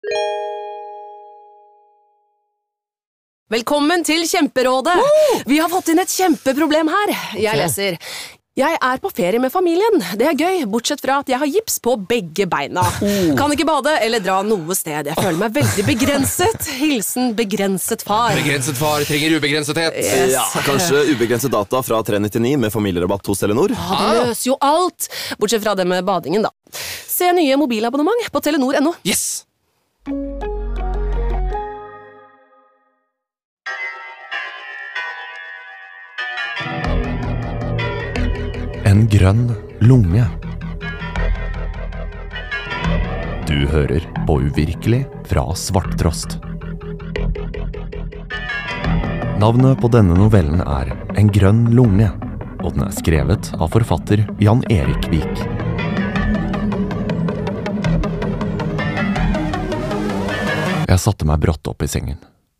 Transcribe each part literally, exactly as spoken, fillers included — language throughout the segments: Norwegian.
Velkommen til Kjemperådet! Oh! Vi har fått inn et kjempeproblem her. Jeg okay. leser. Jeg er på ferie med familien. Det er gøy, bortsett fra at jeg har gips på begge beina. Oh. Kan ikke bade eller dra noe sted. Jeg føler meg veldig begrenset. Hilsen begrenset far. Begrenset far trenger ubegrensethet. Yes. Ja, kanskje ubegrenset data fra tre nittini med familierabatt hos Telenor? Ja, det løser jo alt. Bortsett fra det med badingen, da. Se nye mobilabonnement på telenor punktum no. Yes! En grønn lunge. Du hører på Uvirkelig fra Svarttrost. Navnet på denne novellen er En grønn lunge, og den er skrevet av forfatter Jan Erik Vik. Jeg satte meg brått opp i sengen.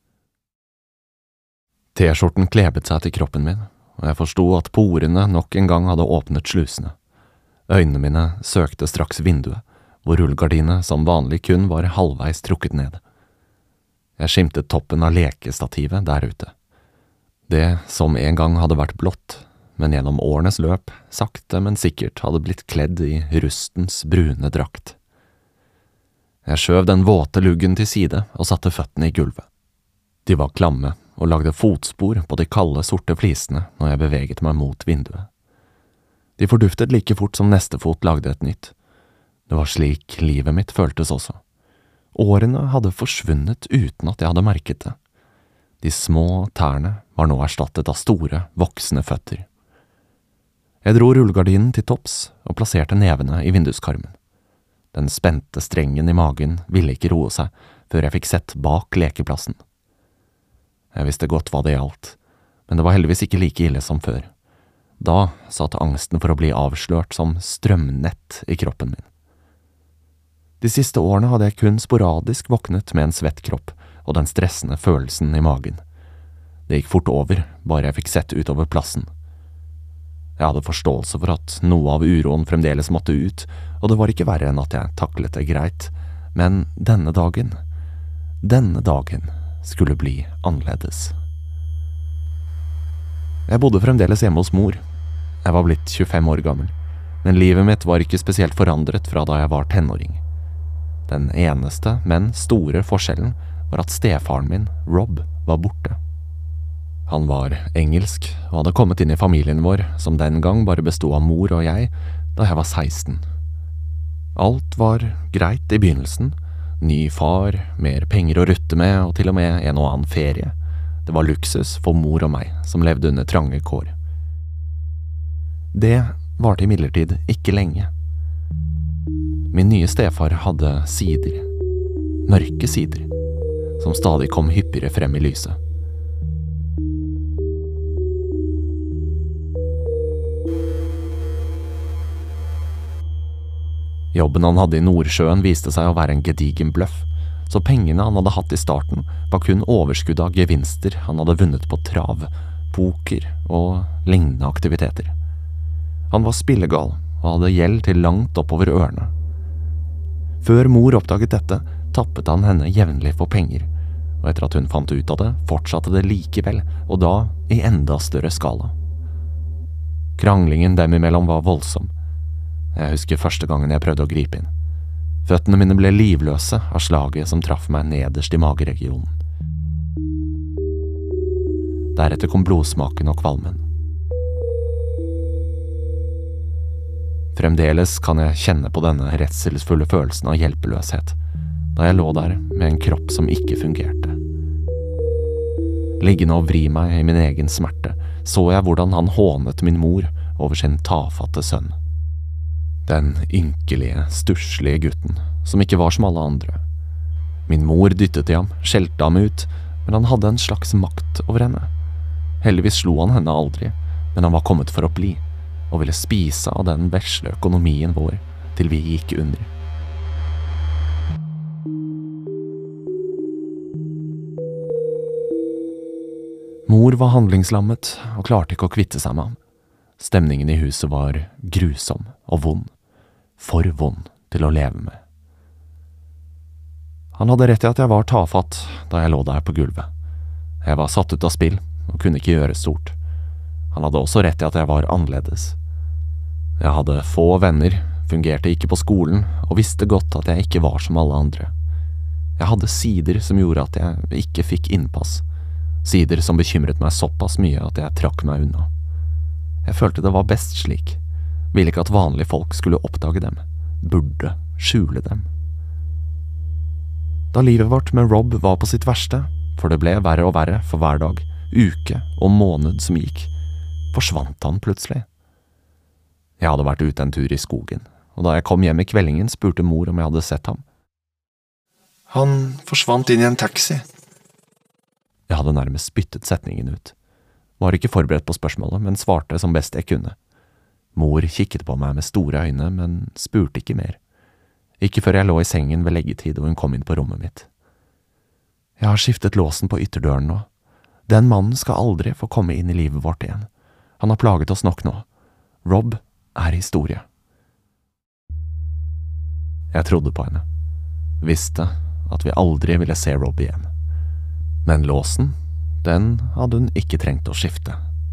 T-skjorten klebet seg til kroppen min, og jeg forstod at porene nok en gang hadde åpnet slusene. Øynene mine søkte straks vinduet, hvor rullegardinet som vanlig kun var halvveis trukket ned. Jeg skimtet toppen av lekestativet der ute. Det som en gang hadde vært blått, men gjennom årenes løp, sakte men sikkert hadde blitt kledd i rustens brune drakt. Jeg skjøv den våte luggen til side og satte føttene i gulvet. De var klamme og lagde fotspor på de kalde, sorte flisene når jeg beveget meg mot vinduet. De forduftet like fort som neste fot lagde et nytt. Det var slik livet mitt føltes også. Årene hadde forsvunnet uten at jeg hadde merket det. De små tærne var nå erstattet av store, voksne føtter. Jeg dro rullegardinen til topps og plasserte nevene i vinduskarmen. Den spente strengen i magen ville ikke roe seg før jeg fikk sett bak lekeplassen. Jeg visste godt hva det gjaldt, men det var heldigvis ikke like ille som før. Da satt angsten for å bli avslørt som strømnett i kroppen min. De siste årene hadde jeg kun sporadisk våknet med en svett kropp og den stressende følelsen i magen. Det gikk fort over, bare jeg fikk sett utover plassen. Jeg hadde forståelse for at noe av uroen fremdeles måtte ut, og det var ikke verre enn at jeg taklet det greit, men denne dagen, denne dagen, skulle bli annerledes. Jeg bodde fremdeles hjemme hos mor. Jeg var blitt tjuefem år gammel, men livet mitt var ikke spesielt forandret fra da jeg var tenåring. Den eneste, men store forskjellen var at stefaren min, Rob, var borte. Han var engelsk og hadde kommet inn i familien vår, som den gang bare bestod av mor og jeg, da jeg var seksten. Alt var greit i begynnelsen. Ny far, mer penger å rutte med og til og med en og annen ferie. Det var luksus for mor og meg, som levde under trange kår. Det varte imidlertid ikke lenge. Min nye stefar hadde sider, mørke sider, som stadig kom hyppigere frem i lyset. Jobben han hadde i Nordsjøen viste seg å være en gedigen bløff, så pengene han hadde hatt i starten var kun overskudd av gevinster han hadde vunnet på trav, poker og lignende aktiviteter. Han var spillegal og hadde gjeld til langt oppover ørene. Før mor oppdaget dette, tappet han henne jevnlig for penger, og etter at hun fant ut av det, fortsatte det likevel, og da i enda større skala. Kranglingen dem imellom var voldsom. Jeg husker første gangen jeg prøvde å gripe inn. Føttene mine ble livløse av slaget som traff meg nederst i mageregionen. Deretter kom blodsmaken og kvalmen. Fremdeles kan jeg kjenne på denne redselsfulle følelsen av hjelpeløshet, da jeg lå der med en kropp som ikke fungerte. Liggende og vri meg i min egen smerte, så jeg hvordan han hånet min mor over sin tafatte sønn. Den ynkelige, stusslige gutten, som ikke var som alle andre. Min mor dyttet i ham, skjelte ham ut, men han hadde en slags makt over henne. Heldigvis slo han henne aldri, men han var kommet for å bli, og ville spise av den vesle økonomien vår til vi gikk under. Mor var handlingslammet og klarte ikke å kvitte seg med ham. Stemningen i huset var grusom og vond. For vond til å leve med. Han hadde rett i at jeg var tafatt da jeg lå der på gulvet. Jeg var satt ut av spill og kunne ikke gjøre stort. Han hadde også rett i at jeg var annerledes. Jeg hadde få venner, fungerte ikke på skolen og visste godt at jeg ikke var som alle andre. Jeg hadde sider som gjorde at jeg ikke fikk innpass, sider som bekymret meg såpass mye at jeg trakk meg unna. Jeg følte det var best slik, ville ikke at vanlige folk skulle oppdage dem, burde skjule dem. Da livet vårt med Rob var på sitt verste, for det ble verre og verre for hver dag, uke og måned som gikk, forsvant han plutselig. Jeg hadde vært ute en tur i skogen, og da jeg kom hjem i kveldingen spurte mor om jeg hadde sett ham. Han forsvant inn i en taxi. Jeg hadde nærmest spyttet setningen ut. Var ikke forberedt på spørsmålet, men svarte som best jeg kunne. Mor kikket på meg med store øyne, men spurte ikke mer. Ikke før jeg lå i sengen ved leggetid og hun kom inn på rommet mitt. Jeg har skiftet låsen på ytterdøren nå. Den mannen skal aldri få komme inn i livet vårt igjen. Han har plaget oss nok nå. Rob er historie. Jeg trodde på henne. Visste at vi aldri ville se Rob igjen. Men låsen, den hadde hun ikke trengt å skifte.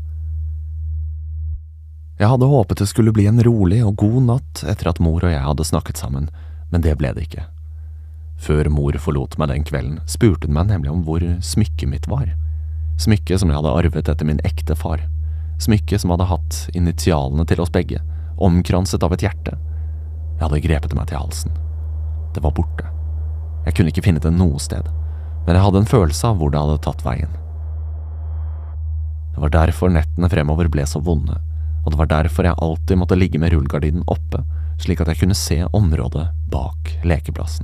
Jeg hadde håpet det skulle bli en rolig og god natt etter at mor og jeg hadde snakket sammen, men det ble det ikke. Før mor forlot meg den kvelden, spurte hun meg nemlig om hvor smykket mitt var. Smykket som jeg hadde arvet etter min ekte far. Smykket som hadde hatt initialene til oss begge, omkranset av et hjerte. Jeg hadde grepet meg til halsen. Det var borte. Jeg kunne ikke finne det noe sted, men jeg hadde en følelse av hvor det hadde tatt veien. Det var derfor nettene fremover ble så vonde, og det var derfor jeg alltid måtte ligge med rullegardinen oppe, slik at jeg kunne se området bak lekeplassen.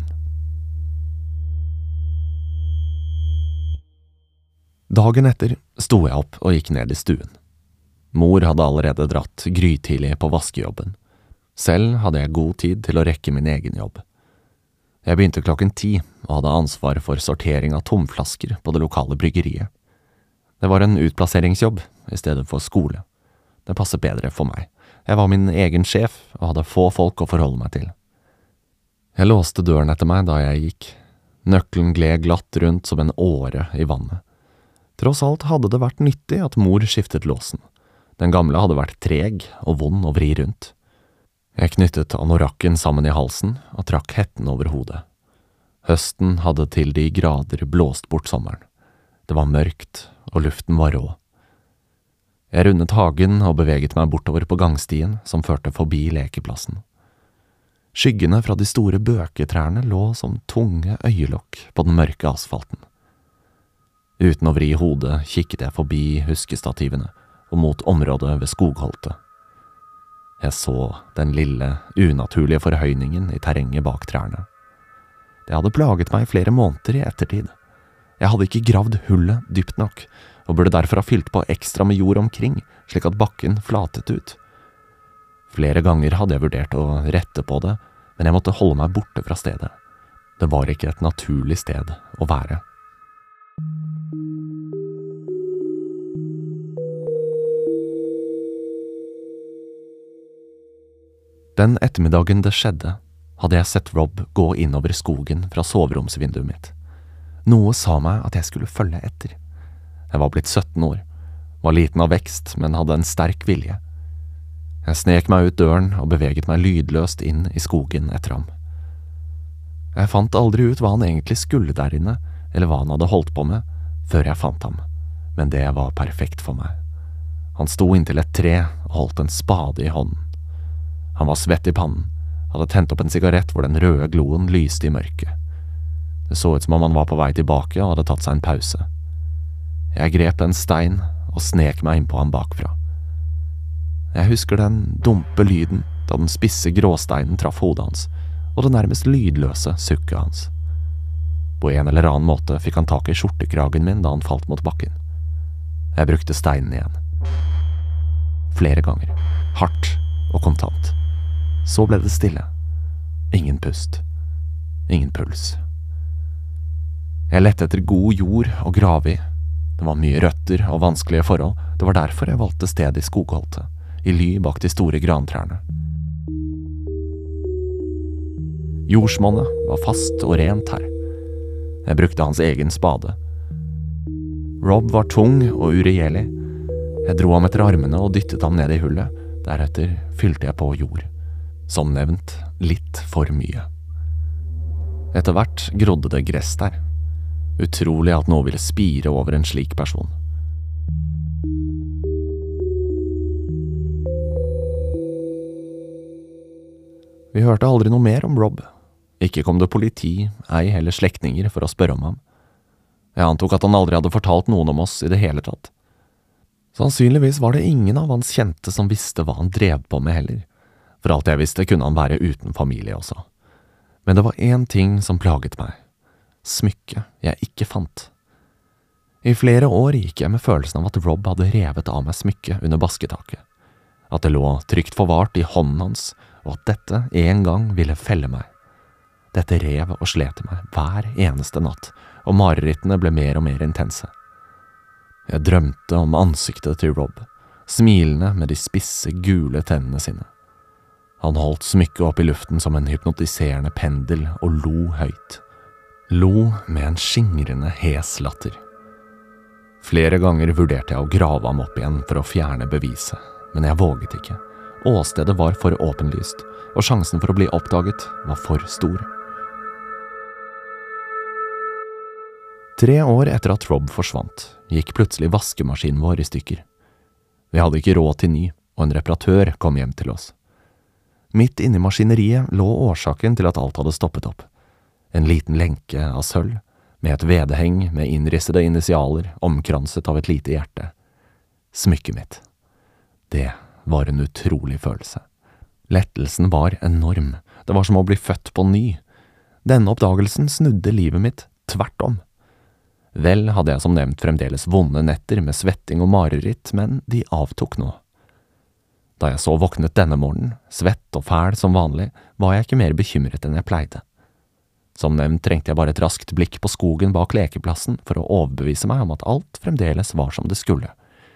Dagen etter sto jeg opp og gikk ned i stuen. Mor hadde allerede dratt grytidlig på vaskejobben. Selv hadde jeg god tid til å rekke min egen jobb. Jeg begynte klokken ti og hadde ansvar for sortering av tomflasker på det lokale bryggeriet. Det var en utplasseringsjobb i stedet for skole. Det passet bedre for meg. Jeg var min egen sjef og hadde få folk å forholde meg til. Jeg låste døren etter meg da jeg gikk. Nøkkelen gled glatt rundt som en åre i vannet. Tross alt hadde det vært nyttig at mor skiftet låsen. Den gamle hadde vært treg og vond å vri rundt. Jeg knyttet anorakken sammen i halsen og trakk hetten over hodet. Høsten hadde til de grader blåst bort sommeren. Det var mørkt, og luften var rå. Jeg rundet hagen og beveget meg bortover på gangstien som førte forbi lekeplassen. Skyggene fra de store bøketrærne lå som tunge øyelokk på den mørke asfalten. Uten å vri hodet kikket jeg forbi huskestativene og mot området ved skogholtet. Jeg så den lille, unaturlige forhøyningen i terrenget bak trærne. Det hadde plaget meg i flere måneder i ettertid. Jeg hadde ikke gravd hullet dypt nok, og burde derfor ha fylt på ekstra med jord omkring, slik at bakken flatet ut. Flere ganger hadde jeg vurdert å rette på det, men jeg måtte holde meg borte fra stedet. Det var ikke et naturlig sted å være. Den ettermiddagen det skjedde, hadde jeg sett Rob gå innover skogen fra soveromsvinduet mitt. Noe sa meg at jeg skulle følge etter. Jeg var blitt sytten år, var liten av vekst, men hadde en sterk vilje. Jeg snek meg ut døren og beveget meg lydløst inn i skogen etter ham. Jeg fant aldri ut hva han egentlig skulle der inne, eller hva han hadde holdt på med, før jeg fant ham, men det var perfekt for meg. Han sto inntil et tre og holdt en spade i hånden. Han var svett i pannen, hadde tent opp en sigarett hvor den røde gloen lyste i mørket. Det så ut som om han var på vei tilbake og hadde tatt seg en pause. Jeg grep en stein og snek meg inn på ham bakfra. Jeg husker den dumpe lyden da den spisse gråsteinen traff hodet hans, og det nærmest lydløse sukket hans. På en eller annen måte fikk han tak i skjortekragen min da han falt mot bakken. Jeg brukte steinen igjen. Flere ganger, hardt og kontant. Så ble det stille. Ingen pust. Ingen puls. Jeg lette etter god jord å grave i. Det var mye røtter og vanskelige forhold. Det var derfor jeg valgte sted i skogholtet, i ly bak de store grantrærne. Jordsmonnet var fast og rent her. Jeg brukte hans egen spade. Rob var tung og uregjerlig. Jeg dro ham etter armene og dyttet ham ned i hullet. Deretter fylte jeg på jord. Som nevnt, litt for mye. Etter hvert grodde det gress der. Utrolig at noe ville spire over en slik person. Vi hørte aldri noe mer om Rob. Ikke kom det politi, ei heller slektninger for å spørre om ham. Jeg antok at han aldri hadde fortalt noen om oss i det hele tatt. Sannsynligvis var det ingen av hans kjente som visste hva han drev på med heller. For alt jeg visste kunne han være uten familie også. Men det var én ting som plaget meg. Smykket jeg ikke fant. I flere år gikk jeg med følelsen av at Rob hadde revet av meg smykket under basketaket. At det lå trygt forvart i hånden hans, og at dette en gang ville felle meg. Dette rev og slet i meg hver eneste natt, og marerittene ble mer og mer intense. Jeg drømte om ansiktet til Rob, smilende med de spisse, gule tennene sine. Han holdt smykket opp i luften som en hypnotiserende pendel og lo høyt. Lo med en skingrende hes latter. Flere ganger vurderte jeg å grave ham opp igjen for å fjerne beviset, men jeg våget ikke. Åstedet var for åpenlyst, og sjansen for å bli oppdaget var for stor. Tre år etter at Rob forsvant, gikk plutselig vaskemaskinen vår i stykker. Vi hadde ikke råd til ny, og en reparatør kom hjem til oss. Midt inne i maskineriet lå årsaken til at alt hadde stoppet opp. En liten lenke av sølv, med et vedheng med innrissede initialer omkranset av et lite hjerte. Smykket mitt. Det var en utrolig følelse. Lettelsen var enorm. Det var som å bli født på ny. Denne oppdagelsen snudde livet mitt tvert om. Vel hadde jeg som nevnt fremdeles vonde netter med svetting og mareritt, men de avtok nå. Da jeg så våknet denne morgenen, svett og fæl som vanlig, var jeg ikke mer bekymret enn jeg pleide. Som nevnt trengte jeg bare et raskt blikk på skogen bak lekeplassen for å overbevise meg om at alt fremdeles var som det skulle.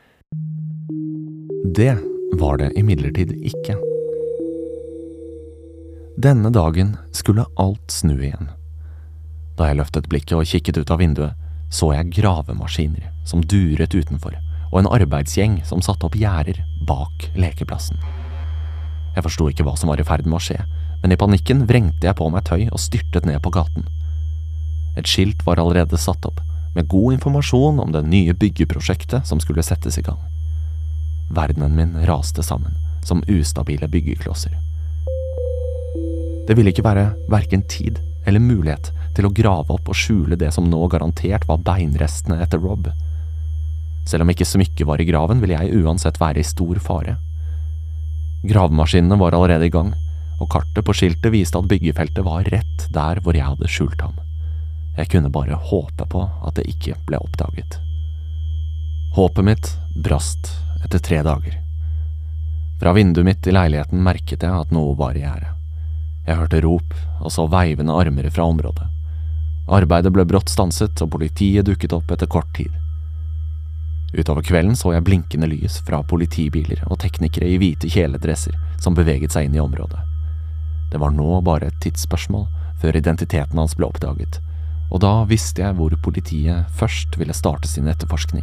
Det var det imidlertid ikke. Denne dagen skulle alt snu igjen. Da jeg løftet blikket og kikket ut av vinduet, så jeg gravemaskiner som duret utenfor, og en arbeidsgjeng som satte opp gjerder bak lekeplassen. Jeg forstod ikke hva som var i ferd med å skje, men i panikken vrengte jeg på meg tøy og styrtet ned på gaten. Et skilt var allerede satt opp, med god informasjon om det nye byggeprosjektet som skulle settes i gang. Verdenen min raste sammen, som ustabile byggeklosser. Det ville ikke være hverken tid eller mulighet til å grave opp og skjule det som nå garantert var beinrestene etter Rob. Selv om ikke smykket var i graven, ville jeg uansett være i stor fare. Gravemaskinene var allerede i gang, og kartet på skiltet viste at byggefeltet var rett der hvor jeg hadde skjult ham. Jeg kunne bare håpe på at det ikke ble oppdaget. Håpet mitt brast etter tre dager. Fra vinduet mitt i leiligheten merket jeg at noe var i gjære. Jeg hørte rop og så veivende armer fra området. Arbeidet ble brått stanset, og politiet dukket opp etter kort tid. Utover kvelden så jeg blinkende lys fra politibiler og teknikere i hvite kjeledresser som beveget seg inn i området. Det var nå bare et tidsspørsmål før identiteten hans ble oppdaget, og da visste jeg hvor politiet først ville starte sin etterforskning.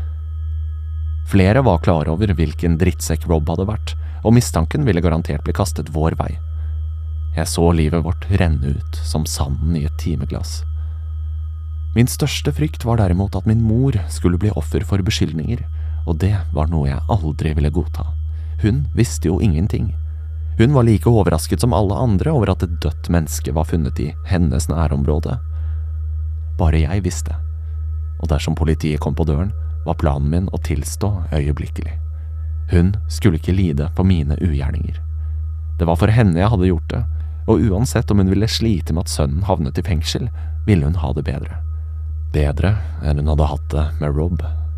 Flere var klar over hvilken drittsekk Rob hadde vært, og mistanken ville garantert bli kastet vår vei. Jeg så livet vårt renne ut som sanden i et timeglass. Min største frykt var derimot at min mor skulle bli offer for beskyldninger, og det var noe jeg aldri ville godta. Hun visste jo ingenting. Hun var like overrasket som alle andre over at et dødt menneske var funnet i hennes nærområde. Bare jeg visste, og dersom politiet kom på døren, var planen min å tilstå øyeblikkelig. Hun skulle ikke lide for mine ugjerninger. Det var for henne jeg hadde gjort det, og uansett om hun ville slite med at sønnen havnet i fengsel, ville hun ha det bedre. Bedre enn hun hadde hatt det med Rob.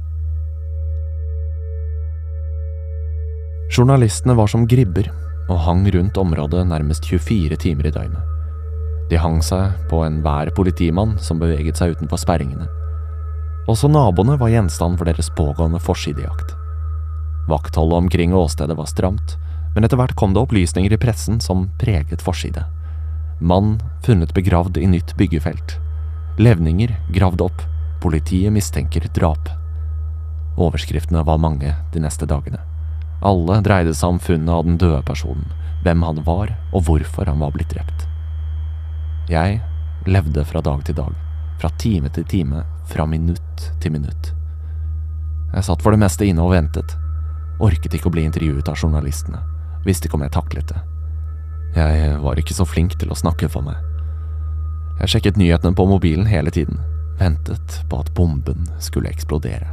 Journalistene var som gribber, og hang rundt området nærmest tjuefire timer i døgnet. De hang seg på enhver politimann som beveget seg utenfor sperringene. Også naboene var gjenstand for deres pågående forsidejakt. Vaktholdet omkring åstedet var stramt, men etter hvert kom det opplysninger i pressen som preget forside. Mann funnet begravd i nytt byggefelt. Levninger gravd opp. Politiet mistenker drap. Overskriftene var mange de neste dagene. Alle dreide seg om funnet av den døde personen, hvem han var og hvorfor han var blitt drept. Jeg levde fra dag til dag, fra time til time, fra minutt til minutt. Jeg satt for det meste inne og ventet. Orket ikke å bli intervjuet av journalistene. Visste ikke om jeg taklet det. Jeg var ikke så flink til å snakke for meg. Jeg sjekket nyhetene på mobilen hele tiden. Ventet på at bomben skulle eksplodere.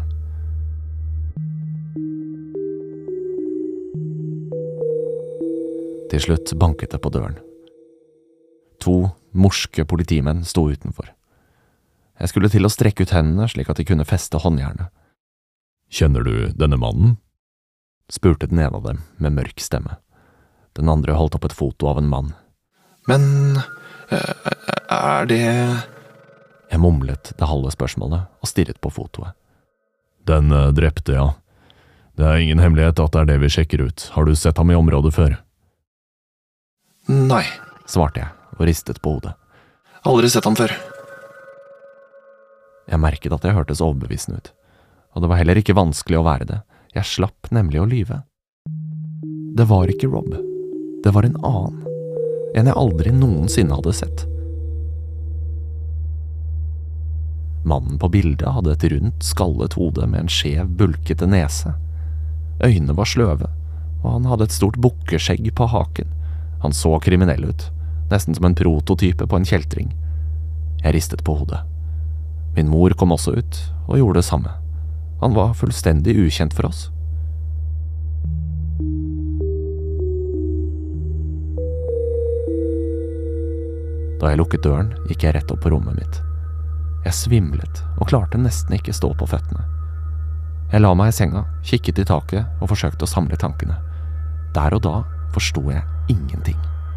Til slutt banket det på døren. To morske politimenn sto utenfor. Jeg skulle til å strekke ut hendene slik at de kunne feste håndjernet. «Kjenner du denne mannen?» spurte den ene av dem med mørk stemme. Den andre holdt opp et foto av en mann. Men er det… Jeg mumlet det halve spørsmålet og stirret på fotoet. «Den drepte, ja. Det er ingen hemmelighet at det er det vi sjekker ut. Har du sett ham i området før?» Nei, svarte jeg og ristet på hodet. Aldri sett ham før. Jeg merket at jeg hørtes overbevisende ut, og det var heller ikke vanskelig å være det. Jeg slapp nemlig å lyve. Det var ikke Rob. Det var en annen. En jeg aldri noensinne hadde sett. Mannen på bildet hadde et rundt, skallet hode med en skjev, bulkete nese. Øynene var sløve, og han hadde et stort bukkeskjegg på haken. Han så kriminell ut, nesten som en prototype på en kjeltring. Jeg ristet på hodet. Min mor kom også ut, og gjorde det samme. Han var fullstendig ukjent for oss. Da jeg lukket døren, gikk jeg rett opp på rommet mitt. Jeg svimlet, og klarte nesten ikke stå på føttene. Jeg la meg i senga, kikket i taket og forsøkte å samle tankene. Der og da forsto jeg ingenting.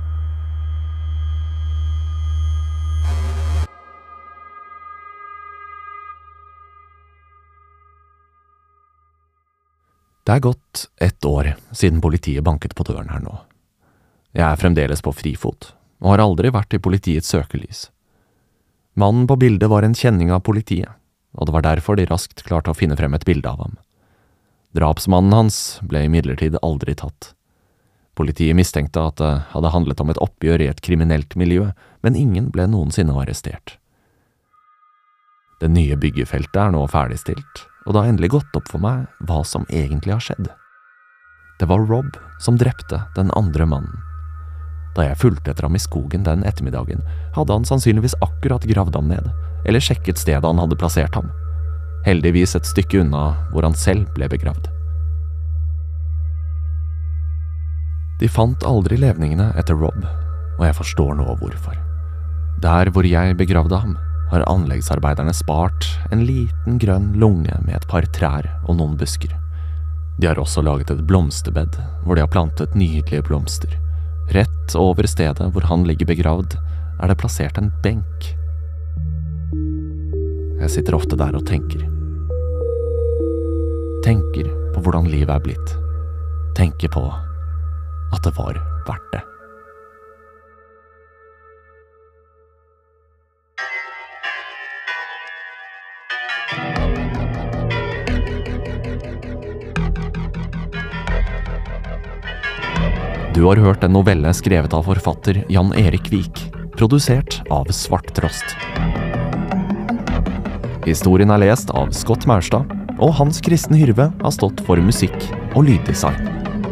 Det er gått ett år siden politiet banket på døren her nå. Jeg er fremdeles på frifot, og har aldri vært i politiets søkelys. Mannen på bildet var en kjenning av politiet, og det var derfor de raskt klarte å finne frem et bilde av ham. Drapsmannen hans ble imidlertid aldri tatt. Politiet mistenkte at det hadde handlet om et oppgjør i et kriminelt miljø, men ingen ble noensinne arrestert. Det nye byggefeltet er nå ferdigstilt, og det har endelig gått opp for meg hva som egentlig har skjedd. Det var Rob som drepte den andre mannen. Da jeg fulgte etter ham i skogen den ettermiddagen, hadde han sannsynligvis akkurat gravd ham ned, eller sjekket stedet han hadde plassert ham. Heldigvis et stykke unna hvor han selv ble begravd. De fant aldri levningene etter Rob, og jeg forstår nå hvorfor. Der hvor jeg begravde ham, har anleggsarbeiderne spart en liten grønn lunge med et par trær og noen busker. De har også laget et blomsterbed hvor de har plantet nydelige blomster. Rett over stedet hvor han ligger begravd, er det plassert en benk. Jeg sitter ofte der og tenker. Tenker på hvordan livet er blitt. Tenker på at det var verdt det. Du har hørt en novelle skrevet av forfatter Jan Erik Vik, produsert av Svart Trost. Historien er lest av Scott Maurstad, og Hans Kristen Hyrve har stått for musikk og lyddesign.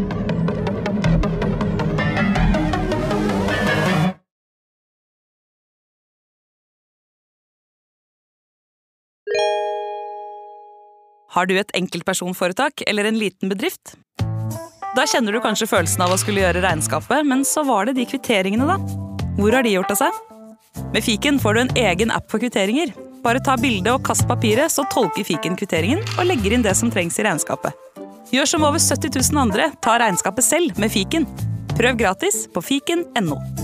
Har du et enkeltpersonforetak eller en liten bedrift? Da kjenner du kanskje følelsen av å skulle gjøre regnskapet, men så var det de kvitteringene da. Hvor har de gjort av seg? Med Fiken får du en egen app for kvitteringer. Bare ta bildet og kast papiret, så tolker Fiken kvitteringen og legger inn det som trengs i regnskapet. Gjør som over sytti tusen andre, ta regnskapet selv med Fiken. Prøv gratis på fiken punktum no.